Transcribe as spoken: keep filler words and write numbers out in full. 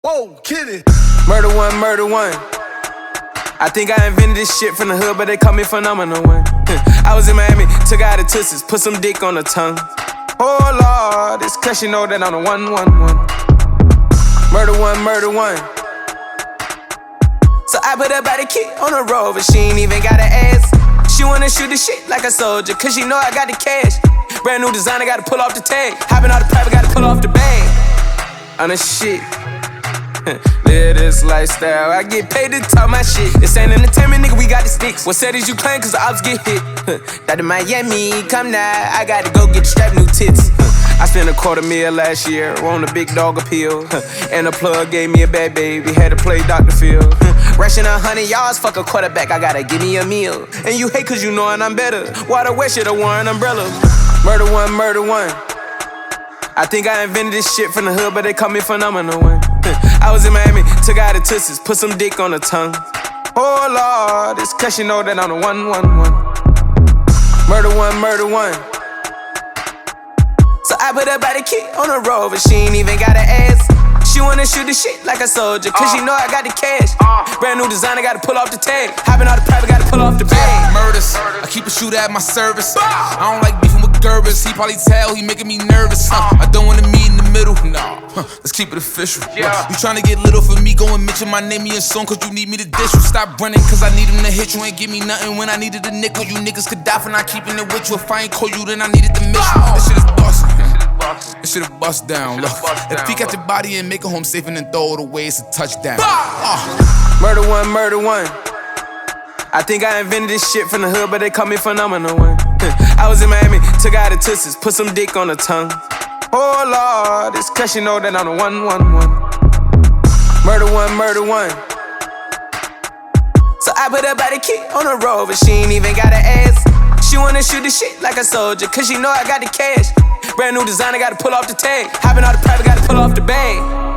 Whoa, kitty. Murder one, murder one. I think I invented this shit from the hood, but they call me phenomenal one. I was in Miami, took out the tussies, put some dick on the tongue. Oh Lord, it's cause you know that I'm the one, one, one. Murder one, murder one. So I put her body key on the rover, she ain't even got an ass. She wanna shoot the shit like a soldier, cause she know I got the cash. Brand new designer, gotta pull off the tag. Hopping out the private, gotta pull off the bag. On the shit. Live this lifestyle, I get paid to talk my shit. This ain't entertainment, nigga, we got the sticks. What cities you claim, cause the ops get hit. That in Miami, come now, I gotta go get the strap, new tits. I spent a quarter meal last year on a big dog appeal. And the plug gave me a bad baby, had to play Doctor Phil. Rushing a hundred yards, fuck a quarterback, I gotta give me a meal. And you hate cause you know I'm better. Why the West should've worn an umbrella? Murder one, murder one. I think I invented this shit from the hood, but they call me phenomenal one. I was in Miami, took out the tussies, put some dick on the tongue. Oh Lord, it's cause you know that I'm the one, one, one. Murder one, murder one. So I put her body key on the rover, she ain't even got an ass. She wanna shoot the shit like a soldier, cause she know I got the cash. Brand new designer, gotta pull off the tag. Hopping out the private, gotta pull off the bag. Murders, I keep a shooter at my service. I don't like beefing with Gerbers, he probably tell he making me nervous. Huh? I don't wanna meet in the middle, nah. Huh. Let's keep it official. Yeah. You tryna get little for me, go and mention my name in your song, cause you need me to dish you. Stop running, cause I need him to hit you. Ain't give me nothing when I needed a nickel. You niggas could die for not keeping it with you. If I ain't call you, then I needed the mission. This shit is bossy. This shit a bust down. Look, if peek at your body and make it home safe and then throw it away, it's a touchdown. Uh. Murder one, murder one. I think I invented this shit from the hood, but they call me phenomenal one. I was in Miami, took out the tussies, put some dick on the tongue. Oh Lord, it's cause you know that I'm the one, one, one. Murder one, murder one. So I put her body key on the rover, she ain't even got an ass. She wanna shoot the shit like a soldier, cause she know I got the cash. Brand new designer, gotta pull off the tag. Hopping out the private, gotta pull off the bag.